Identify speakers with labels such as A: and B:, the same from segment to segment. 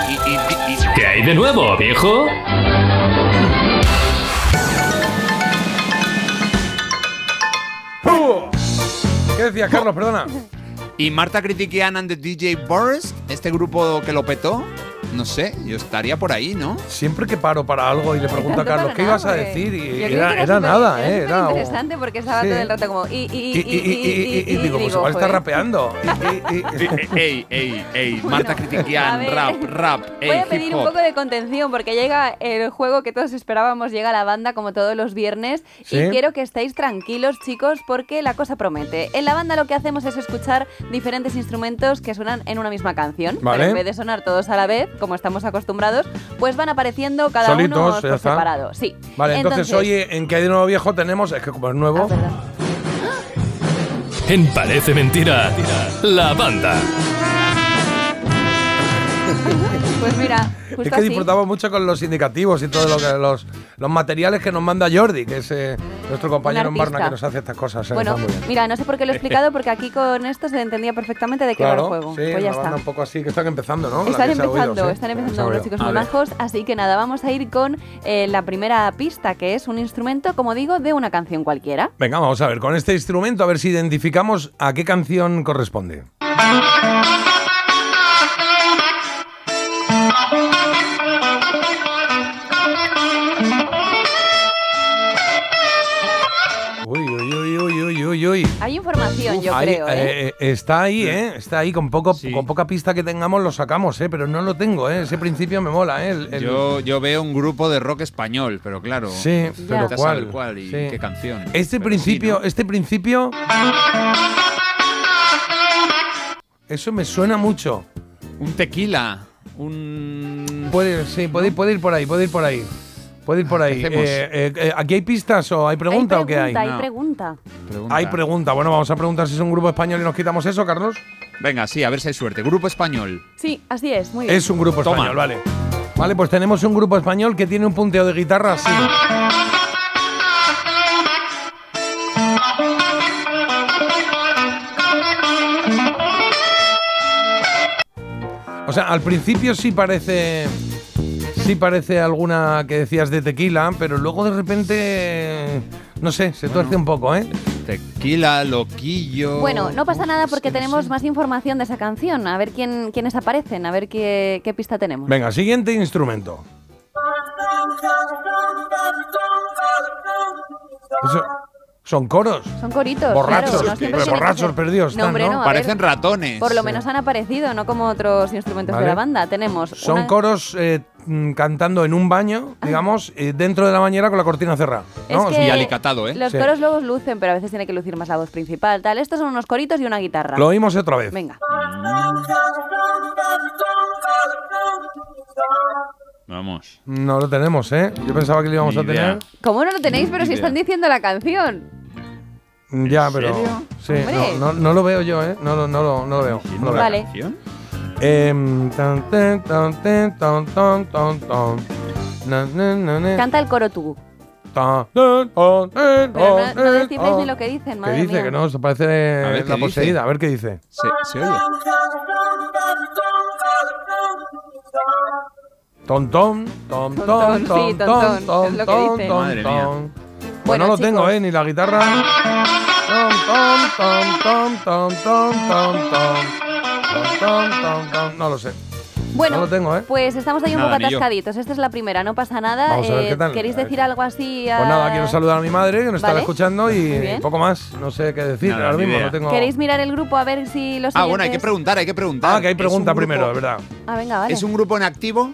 A: ¿Qué hay de nuevo, viejo?
B: ¿Qué decías, Carlos? Perdona.
C: Y Marta Critiquian and the DJ Boris, este grupo que lo petó, no sé, yo estaría por ahí, ¿no?
B: Siempre que paro para algo y le pregunto a Carlos, ¿qué ibas a decir? Y
D: era
B: nada,
D: Era interesante porque estaba todo el rato como
B: y digo, pues igual está rapeando.
C: Ey, Marta Critiquian, rap,
D: voy a pedir un poco de contención porque llega el juego que todos esperábamos, llega la banda como todos los viernes y quiero que estéis tranquilos, chicos, porque la cosa promete. En la banda lo que hacemos es escuchar diferentes instrumentos que suenan en una misma canción, pero en vez de sonar todos a la vez, como estamos acostumbrados, pues van apareciendo cada uno por separado. Sí.
B: Vale, entonces hoy en ¿Qué hay de nuevo, viejo? Tenemos, es que como es nuevo…
A: En Parece Mentira, la banda.
D: Pues mira, justo
B: es que disfrutamos mucho con los indicativos y todo lo que los materiales que nos manda Jordi, que es nuestro compañero en Barna que nos hace estas cosas.
D: Bueno, mira, no sé por qué lo he explicado, porque aquí con esto se entendía perfectamente de qué va el juego.
B: Sí,
D: pues ya está.
B: Un poco así, que están empezando, ¿no?
D: Están empezando los chicos muy majos, así que nada, vamos a ir con la primera pista, que es un instrumento, como digo, de una canción cualquiera.
B: Venga, vamos a ver, con este instrumento a ver si identificamos a qué canción corresponde. Uy.
D: Hay información, yo creo.
B: Está ahí, está ahí. Con poca pista que tengamos lo sacamos, pero no lo tengo, Ese principio me mola,
C: Yo veo un grupo de rock español, pero claro.
B: Sí, pero
C: ¿cuál y qué canción?
B: Este principio, eso me suena mucho.
C: Un tequila,
B: puede ir por ahí. Puede ir por ahí. ¿Aquí hay pistas o hay pregunta o qué hay?
D: Hay pregunta.
B: Hay pregunta. Bueno, vamos a preguntar si es un grupo español y nos quitamos eso, Carlos.
C: Venga, sí, a ver si hay suerte. Grupo español.
D: Sí, así es, muy bien.
B: Es un grupo español, vale. Vale, pues tenemos un grupo español que tiene un punteo de guitarra así. O sea, al principio sí parece alguna que decías de tequila, pero luego de repente, no sé, se tuerce un poco,
C: Tequila, loquillo…
D: Bueno, no pasa nada porque tenemos más información de esa canción. A ver quiénes aparecen, a ver qué pista tenemos.
B: Venga, siguiente instrumento. Eso… Son coros.
D: Son coritos.
B: Borrachos,
D: claro,
B: borrachos perdidos.
D: No, hombre, no.
C: Parecen ratones.
D: Por lo menos han aparecido, no como otros instrumentos de la banda. Tenemos
B: Son coros cantando en un baño, digamos, dentro de la bañera con la cortina cerrada, ¿no?
D: Es que
C: y alicatado,
D: los coros luego lucen, pero a veces tiene que lucir más la voz principal. Tal. Estos son unos coritos y una guitarra.
B: Lo oímos otra vez.
D: Venga.
C: Vamos.
B: No lo tenemos, Yo pensaba que lo íbamos a tener.
D: ¿Cómo no lo tenéis? Pero si están diciendo la canción.
B: Ya, pero… Sí, no lo veo yo, No lo veo.
D: Vale. Canta el coro tú.
B: Pero
D: no descifráis ni lo que dicen, madre
B: ¿Qué dice?
D: mía.
B: Que no, se parece la poseída. A ver qué dice.
C: ¿Se oye?
B: Tontón.
D: Sí, tontón, es lo que dice.
C: Madre mía.
B: Pues no lo tengo, ni la guitarra. No lo sé.
D: Bueno,
B: no lo tengo,
D: pues estamos ahí un poco atascaditos. Esta es la primera, no pasa nada.
B: Vamos a ver qué tal.
D: ¿Queréis decir algo así?
B: Pues nada, quiero saludar a mi madre que nos estaba escuchando y poco más. No sé qué decir.
C: Nada,
B: ahora mismo
C: idea.
B: no tengo…
D: ¿Queréis mirar el grupo a ver si los siguientes…
C: Bueno, hay que preguntar.
B: Que hay pregunta primero, de verdad.
D: Venga, vale.
C: ¿Es un grupo en activo?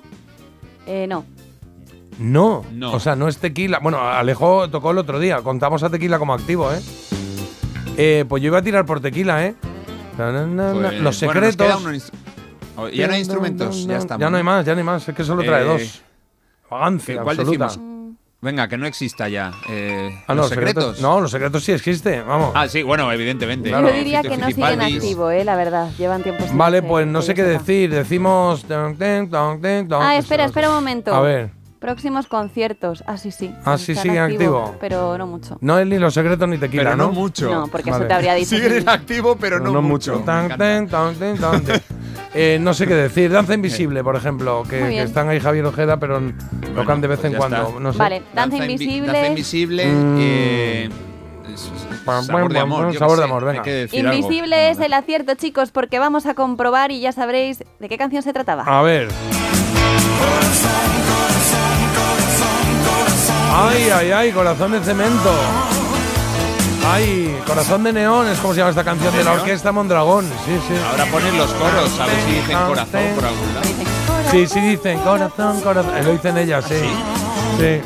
D: No.
B: No, o sea, no es Tequila. Bueno, Alejo tocó el otro día. Contamos a Tequila como activo, pues yo iba a tirar por Tequila,
C: Pues,
B: Los Secretos…
C: Ya no hay instrumentos, ya estamos.
B: Ya no hay más, es que solo trae dos. Vagancia
C: ¿Cuál
B: absoluta.
C: decimos? Venga, que no exista ya.
B: ¿Los Secretos? No, Los Secretos sí existe, vamos.
C: Sí, bueno, evidentemente.
D: Yo diría que no siguen activo, la verdad. Llevan tiempo sin…
B: Vale, pues no sé qué decir. Decimos…
D: Espera un momento.
B: A ver.
D: Próximos conciertos. Sí.
B: Sí, sigue activo.
D: Pero no mucho.
B: No es ni Los Secretos ni Tequila,
C: pero no mucho.
D: No, porque eso te habría dicho.
C: Sigue en activo, pero no mucho.
B: No sé qué decir. Danza Invisible, por ejemplo,
D: Muy
B: que
D: bien.
B: están ahí Javier Ojeda, pero tocan de vez en
C: ya
B: cuando.
C: está.
B: No sé.
D: Vale, Danza Invisible.
C: Danza Invisible. Sabor de amor. yo
B: Sabor
C: qué
B: de
C: sé,
B: amor, venga.
C: hay que decir algo.
D: Invisible es el acierto, chicos, porque vamos a comprobar y ya sabréis de qué canción se trataba.
B: A ver. Ay, ay, ay, Corazón de Cemento. Ay, Corazón de Neón, es como se llama esta canción de la orquesta Mondragón. Sí, sí.
C: Ahora ponen los coros, a ver si dicen corazón por algún lado.
B: Sí, sí dicen corazón, corazón. Lo dicen ellas, sí. Sí.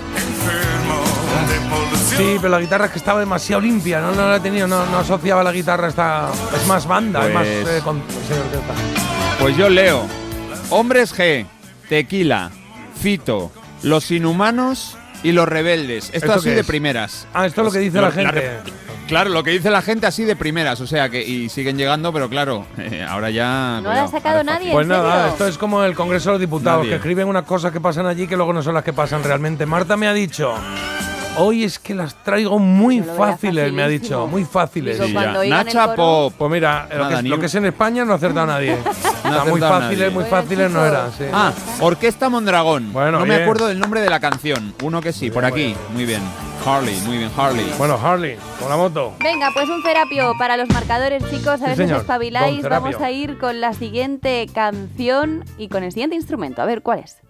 B: Sí, pero la guitarra es que estaba demasiado limpia, no la he tenido, no asociaba la guitarra, es más banda, es más
C: Pues-
B: sí, orquesta.
C: Pues yo leo Hombres G, Tequila, Fito, Los Inhumanos y Los Rebeldes. Esto
B: ¿Esto
C: así
B: qué
C: de
B: es?
C: primeras.
B: Ah, esto es lo que dice la gente.
C: Claro, lo que dice la gente así de primeras, o sea que y siguen llegando, pero claro, ahora ya.
D: No la ha sacado
C: ahora es
D: nadie.
B: Pues
D: ¿En serio?
B: nada, esto es como el Congreso de los Diputados,
C: Nadie.
B: que escriben unas cosas que pasan allí que luego no son las que pasan realmente. Marta me ha dicho, hoy es que las traigo muy
D: Yo lo veía
B: fáciles, me ha dicho,
D: facilísimo.
B: muy fáciles.
D: Digo,
C: Sí,
D: cuando
C: ya.
D: oigan el
C: Nacha
D: coro-
C: Pop.
B: Pues mira,
C: Nada,
B: lo que es en España no ha acertado nadie. Está muy
C: acertado
B: fáciles,
C: nadie.
B: muy
D: Bueno,
B: fáciles no
D: chicos.
B: eran, sí.
C: Ah, Orquesta Mondragón.
B: Bueno,
C: no me
B: bien.
C: acuerdo del nombre de la canción. Uno que sí, por aquí. Muy bien. Harley, muy bien, Harley.
B: Bueno, Harley, con la moto.
D: Venga, pues un terapio para los marcadores, chicos. A
B: Sí,
D: ver si os
B: señor.
D: espabiláis.
B: Don Terapio.
D: Vamos a ir con la siguiente canción y con el siguiente instrumento. A ver, ¿cuál es?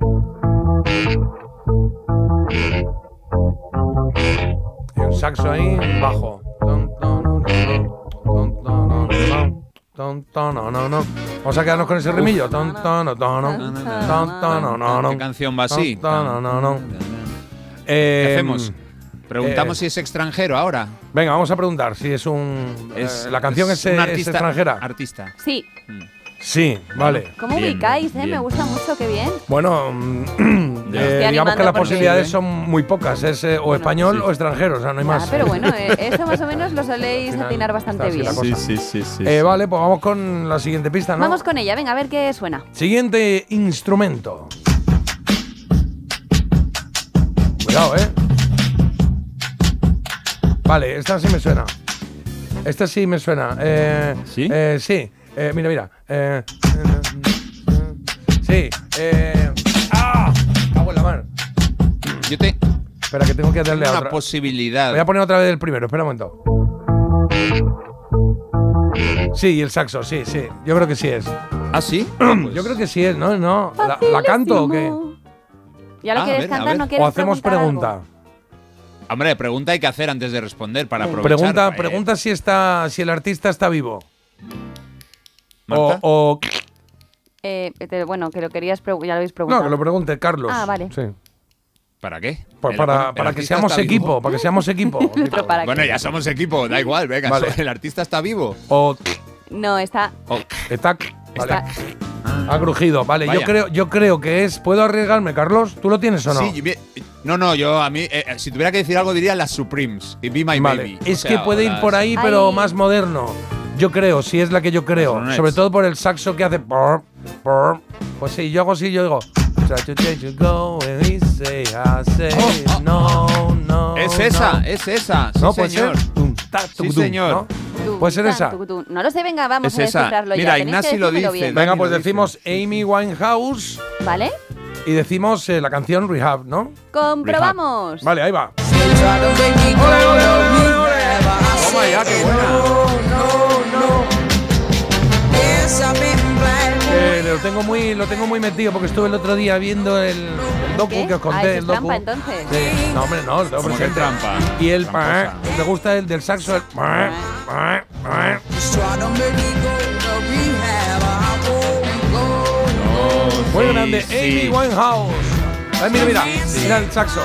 B: Y un saxo ahí, un bajo. Vamos a quedarnos con ese rimillo.
C: ¿Qué canción va así? ¿Qué hacemos? Preguntamos si es extranjero ahora.
B: Venga, vamos a preguntar si es un. La canción es,
C: un
B: es
C: artista,
B: extranjera.
D: Sí.
C: Artista.
B: Sí, vale.
D: ¿Cómo
C: Bien,
D: ubicáis?
C: bien.
D: Me gusta mucho, qué bien.
B: Bueno, digamos que
D: animando
B: las
D: porque-
B: posibilidades son muy pocas. Es o español
C: sí.
B: o extranjero, o sea, no hay
D: Ya,
B: más.
D: pero bueno, eso más o menos lo soléis
B: Al final
D: atinar bastante
B: está así
D: bien.
B: la cosa.
C: sí.
B: Vale, pues vamos con la siguiente pista, ¿no?
D: Vamos con ella, venga, a ver qué suena.
B: Siguiente instrumento. Cuidado, ¿eh? Vale, esta sí me suena. Esta sí me suena.
C: ¿Sí?
B: Sí. Mira. Sí. ¡Ah! Cago en la mar.
C: Yo te
B: Espera, que tengo que darle a
C: una
B: otra.
C: posibilidad.
B: Voy a poner otra vez el primero. Espera un momento. Sí, y el saxo, sí. Yo creo que sí es.
C: ¿Ah, sí?
B: Yo creo que sí es, ¿no? ¿La canto o qué?
D: ¿Ya lo
C: Ah,
D: quieres
C: a ver, a
D: cantar?
C: ver.
D: ¿No quieres
B: ¿O hacemos
D: preguntar
B: pregunta?
D: algo?
C: Hombre, pregunta hay que hacer antes de responder para aprovechar.
B: Pregunta si el artista está vivo.
C: ¿Marta?
B: O
D: Bueno, que lo querías ya lo habéis
B: no,
D: preguntado.
B: que lo pregunte Carlos.
D: Ah, vale.
B: Sí.
C: ¿Para qué?
B: Pues
C: El
B: para que
C: artista
B: seamos
C: está
B: equipo,
C: vivo.
B: para que seamos equipo.
D: Pero para
C: Bueno,
D: qué.
C: ya somos equipo, da igual, venga.
B: Vale.
C: ¿El artista está vivo?
B: O
D: No, está.
B: está, vale.
D: está-
B: Ha crujido, vale.
C: Vaya.
B: Yo creo que es. ¿Puedo arriesgarme, Carlos? ¿Tú lo tienes o no?
C: Sí, no, yo a mí, si tuviera que decir algo diría las Supremes y Be My
B: Vale.
C: Baby.
B: Es
C: O
B: que
C: sea,
B: puede ir
C: las-
B: por ahí, pero
D: Ay.
B: más moderno. Yo creo, si es la que yo creo.
C: Ronettes.
B: Sobre todo por el saxo que hace. Pues sí, yo hago así, yo digo. Try to take you go and we say, I say, no.
C: Es esa, sí,
B: No, puede
C: señor.
B: ser.
C: Sí, señor.
B: ¿no? Puede ser esa.
D: No lo sé, venga, vamos
C: Es
D: a
C: esa.
D: descifrarlo
C: Mira,
D: ya. Tenéis que
C: Ignasi lo
D: decírmelo
C: dice.
D: bien.
B: Venga,
C: Dani
B: pues
C: lo
B: decimos Amy Winehouse
D: ¿Vale?
B: y decimos la canción Rehab, ¿no?
D: Comprobamos.
B: Vale, ahí va.
C: Toma ya, qué buena.
B: Lo tengo muy metido porque estuve el otro día viendo el docu
D: ¿Qué?
B: que os conté.
D: Ah, eso
B: el
D: es
B: docu.
D: trampa, entonces.
B: Sí. No, hombre, no, lo tengo
C: ¿Cómo que
B: presente.
C: trampa?
B: Y el
C: Tramposa.
B: me gusta el del saxo. El muy grande,
C: sí.
B: Amy Winehouse. Ay, mira, mira el saxo.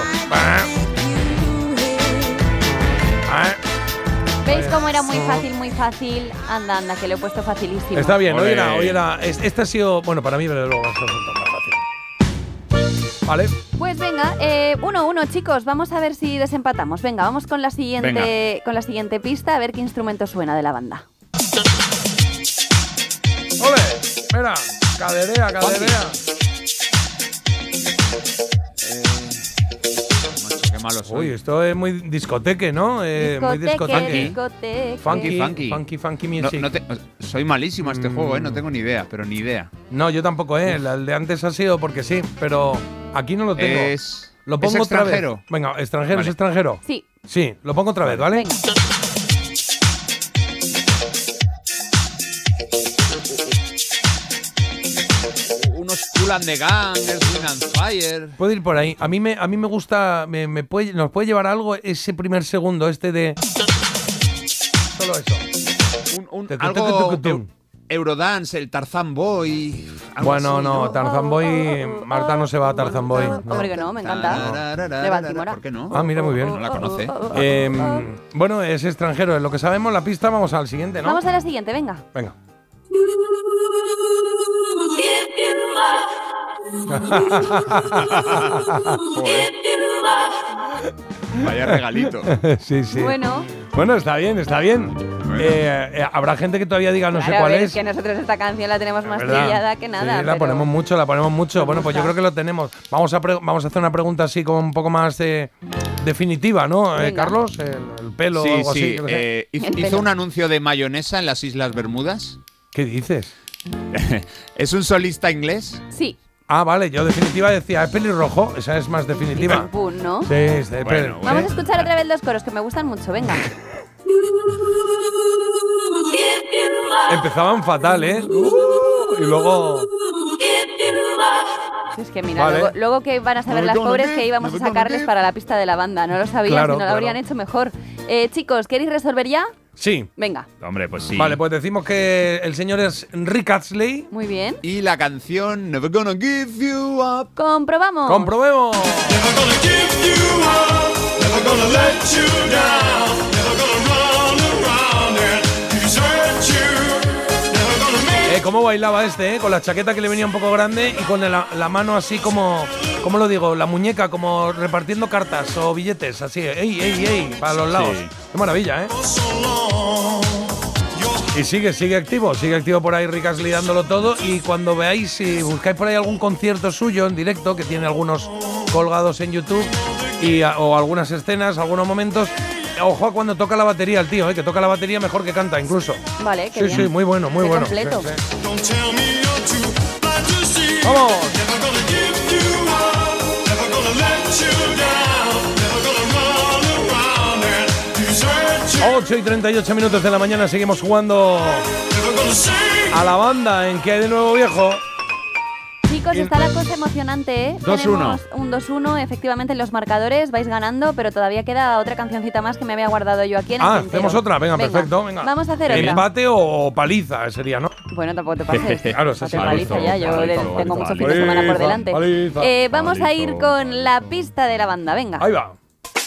D: ¿Veis cómo era muy fácil, muy fácil? Anda, anda, que lo he puesto facilísimo.
B: Está bien,
C: Ole.
B: hoy era. Este ha sido, bueno, para mí, pero luego va a ser más fácil. Vale.
D: Pues venga, 1-1, chicos. Vamos a ver si desempatamos. Venga, vamos con la siguiente pista, a ver qué instrumento suena de la banda.
B: ¡Ole! Mira, caderea.
C: Macho, qué malo soy.
B: Uy, esto es muy discoteque, ¿no? Muy discoteque.
D: discoteque.
B: Funky music.
C: Soy malísimo a este juego, no tengo ni idea, pero ni idea.
B: No, yo tampoco, El de antes ha sido porque sí, pero aquí no lo tengo. Lo pongo
C: ¿Es
B: otra vez.
C: extranjero?
B: Venga, extranjero,
C: Vale.
B: ¿es extranjero?
D: Sí.
B: Sí, lo pongo otra vez, ¿vale?
D: Venga.
C: Unos Cool and the Gang, Earth, Wind and Fire.
B: Puede ir por ahí. A mí me gusta, nos puede llevar algo ese primer segundo, este de... Solo eso.
C: Algo Eurodance, el Tarzan Boy.
B: Bueno, no, Tarzan Boy... Marta no se va a Tarzan Boy. No.
D: Hombre que no, me encanta. De Baltimora.
C: ¿Por qué no?
B: Ah, mira, muy bien.
C: No la conoce.
B: Bueno, es extranjero, es lo que sabemos. La pista, vamos al siguiente, ¿no?
D: Vamos a la siguiente, venga.
B: Venga.
C: Vaya regalito.
B: Sí, sí.
D: Bueno,
B: está bien, está bien. Habrá gente que todavía diga no sé
D: claro,
B: cuál
D: a ver,
B: es.
D: que nosotros esta canción la tenemos más
B: ¿Verdad?
D: trillada que nada.
B: Sí, la ponemos mucho, la ponemos mucho. Bueno, pues yo creo que lo tenemos. Vamos a hacer una pregunta así como un poco más definitiva, ¿no, Carlos? El pelo o algo así. No sé.
C: Hizo un anuncio de mayonesa en las Islas Bermudas.
B: ¿Qué dices?
C: ¿Es un solista inglés?
D: Sí.
B: Ah, vale, yo definitiva decía, ¿es pelirrojo? Esa es más definitiva.
D: ¿No?
B: Sí,
C: Bueno,
D: Vamos a escuchar otra vez los coros que me gustan mucho, venga.
B: Empezaban fatal, ¿eh? Y luego...
D: Es que mira,
B: Vale.
D: luego que van a saber las pobres que íbamos a sacarles para la pista de la banda. No lo sabían,
B: Claro,
D: si no lo habrían hecho mejor. Chicos, ¿queréis resolver ya?
B: Sí.
D: Venga.
C: Hombre, pues sí.
B: Vale, pues decimos que el señor es Rick Astley.
D: Muy bien.
C: Y la canción Never Gonna Give You Up.
D: Comprobamos.
B: ¡Comprobemos!
E: Never gonna give you up, never gonna let you down, never gonna run around and desert you, never gonna make
B: ¿Cómo bailaba este, Con la chaqueta que le venía un poco grande y con la mano así como... ¿Cómo lo digo? La muñeca como repartiendo cartas o billetes, así. ¡Ey, ey, ey! Para los lados.
C: Sí.
B: ¡Qué maravilla,
E: so long.
B: Y sigue activo por ahí Rick Astley dándolo todo. Y cuando veáis, si buscáis por ahí algún concierto suyo en directo, que tiene algunos colgados en YouTube, o algunas escenas, algunos momentos, ojo a cuando toca la batería el tío, que toca la batería mejor que canta incluso.
D: Vale, qué
B: Sí,
D: bien.
B: sí, muy bueno, muy
D: Qué
B: bueno.
D: completo.
B: Sí, sí.
E: Don't tell me you're too blind to see.
B: ¡Vamos!
E: Never gonna give you up, never gonna let you down, never gonna run around and desert you,
B: 8 y 38 minutos de la mañana, seguimos jugando
E: never gonna say
B: a la banda en ¿Qué hay de nuevo, viejo?
D: Chicos, está la cosa emocionante, ¿eh?
C: 2-1.
D: Tenemos un 2-1, efectivamente en los marcadores vais ganando, pero todavía queda otra cancioncita más que me había guardado yo aquí en el tintero.
B: Hacemos otra, venga, perfecto, venga.
D: Vamos a hacer otra.
B: Empate o paliza sería, ¿no?
D: Bueno, tampoco te pases.
B: Claro, eso
D: no te
B: sí.
D: paliza ya, yo tengo mucho fin de semana por delante.
B: Paliza.
D: Vamos a ir con la pista de la banda, venga.
B: Ahí va.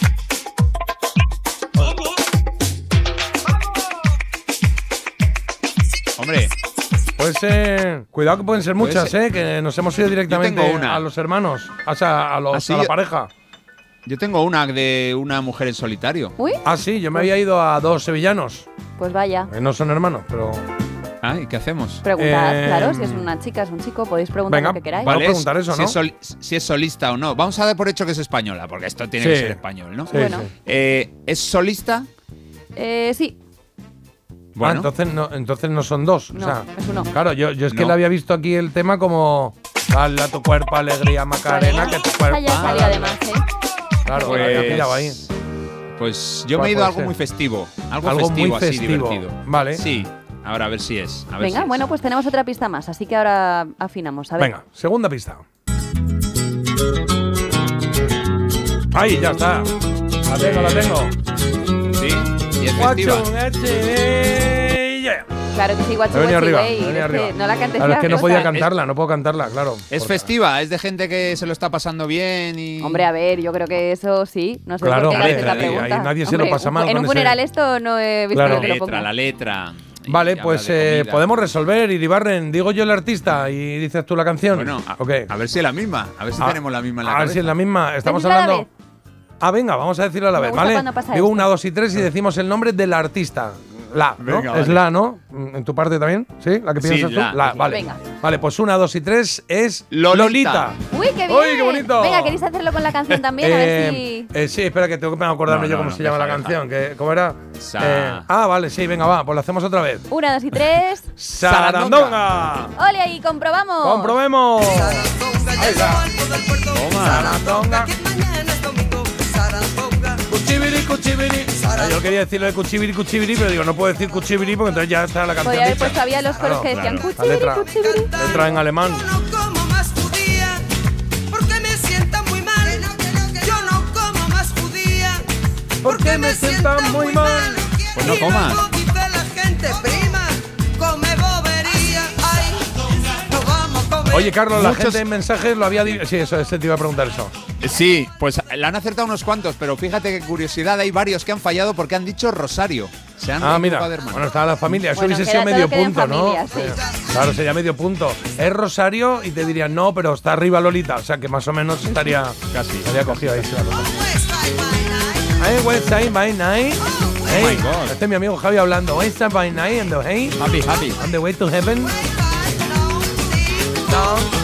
C: Hombre,
B: Pues cuidado que pueden ser muchas, que nos hemos ido directamente
C: tengo una.
B: a los hermanos, o sea, a
C: ¿Ah, sí?
B: la pareja.
C: yo tengo una de una mujer en solitario.
D: Uy,
B: Ah, sí, yo me había ido a dos sevillanos,
D: pues vaya.
B: no son hermanos, pero...
C: Ah, ¿y qué hacemos?
D: Preguntad, claro, si es una chica, es un chico, podéis preguntar
B: venga,
D: lo que queráis.
B: vale. Vamos a preguntar eso, ¿no?
C: Si es solista o no. Vamos a dar por hecho que es española, porque esto tiene
B: Sí.
C: que ser español, ¿no?
B: Sí,
D: Bueno.
B: sí.
C: ¿Es solista?
D: Sí,
B: Ah, entonces no son dos.
D: No,
B: o sea,
D: es uno.
B: Claro, yo es que
C: No.
B: le había visto aquí el tema como... Dale a tu cuerpo alegría, Macarena, que tu cuerpo...
D: esa ya salió además, ¿eh?
B: Claro,
C: Pues-
B: lo había pillado ahí.
C: Pues yo
B: ¿Cuál
C: me he ido
B: puede
C: a algo
B: ser?
C: muy festivo. Algo
B: Algo
C: festivo,
B: muy
C: así
B: festivo.
C: divertido.
B: Vale.
C: Sí. Ahora a ver si es. A ver
D: Venga,
C: si es.
D: bueno, pues tenemos otra pista más, así que ahora afinamos. A ver.
B: Venga, segunda pista. Ahí, ya está. La tengo.
C: Sí. Y es festiva.
B: Yeah.
D: Claro que sí, guacho,
B: Me venía
D: guachi,
B: arriba,
D: güey,
B: me venía
D: es que
B: arriba.
D: no la cantes
B: Claro,
D: ya,
B: es que no
D: cosa.
B: podía cantarla, no puedo cantarla, claro.
C: Es
B: Porque-
C: festiva, es de gente que se lo está pasando bien y.
D: Hombre, a ver, yo creo que eso sí. No sé
B: Claro,
D: por qué
B: hombre,
D: haces la
B: ahí
D: pregunta.
B: nadie se lo
D: Hombre,
B: pasa mal
D: En
B: con
D: un
B: ese-
D: funeral esto no he visto
B: Claro.
D: que te lo pongan.
C: La letra. y
B: Vale,
C: habla
B: pues
C: de comida.
B: podemos resolver, Iribarren. Digo yo el artista y dices tú la canción.
C: Bueno,
B: Ok.
C: a ver si es la misma. A ver si
B: Ah,
C: tenemos la misma en la
B: A ver
C: cabeza.
B: si es la misma. Estamos
D: Decidlo a la
B: hablando.
D: vez.
B: Ah, venga, vamos a decirlo a la
D: Me
B: vez,
D: gusta
B: ¿vale?
D: cuando pasa
B: Digo
D: esto.
B: 1, 2 y 3 y decimos el nombre del artista. La, ¿no?
C: Venga,
B: Es
C: vale.
B: la, ¿no? ¿En tu parte también? ¿Sí? ¿La que
C: Sí,
B: piensas
C: la.
B: tú? La,
C: Sí.
B: vale.
D: Venga.
B: Vale, pues 1, 2 y 3 es
C: Lolita.
D: ¡Uy, qué bien!
B: ¡Uy, qué bonito!
D: Venga, ¿queréis hacerlo con la canción también? A ver si…
B: Sí, espera que tengo que acordarme
C: No,
B: yo
C: no,
B: cómo
C: no,
B: se llama
C: deja,
B: la
C: deja.
B: canción. ¿Cómo era?
C: Sa-
B: Vale, sí, venga, va, pues lo hacemos otra vez.
D: 1, 2 y 3.
B: ¡Sarandonga!
D: ¡Ole ahí, comprobamos!
B: ¡Comprobemos! Ahí está.
C: Toma.
B: Sarandonga. Cuchibiri, cuchibiri. Yo quería decirlo de cuchibiri, cuchibiri, pero digo, no puedo decir cuchibiri porque entonces ya está la canción
D: Podría haber
B: dicha.
D: puesto, había los coros que decían
B: La
D: cuchibiri,
B: letra,
D: cuchibiri.
B: letra en alemán.
F: Yo no como más judía, porque me sienta muy mal. Yo no como más judía,
B: Porque me sienta muy mal.
C: Pues no
F: Y
C: comas.
F: luego dice la gente, prima, come bobería. Ay, no vamos a comer.
B: Oye, Carlos, la
C: Muchos-
B: gente en mensajes lo había dicho. Sí, eso, te iba a preguntar eso.
C: Sí, pues la han acertado unos cuantos, pero fíjate qué curiosidad, hay varios que han fallado porque han dicho Rosario. Se han
B: Ah, mira.
C: equivocado de hermano.
B: Bueno, estaba la familia. Eso
D: Bueno,
B: hubiese
D: queda
B: sido medio
D: todo queda en
B: punto, ¿no?
D: familia, sí.
B: Claro, sería medio punto. Es Rosario y te dirían no, pero está arriba Lolita. O sea que más o menos estaría
C: Casi.
B: estaría cogido ahí. Sí, la cosa.
F: West Side by Night.
B: Hey, West Side by Night. Hey,
C: my God.
B: este es mi amigo Javi hablando. West Side by Night and the hey,
C: Happy, happy.
B: on the way to heaven.
F: Don't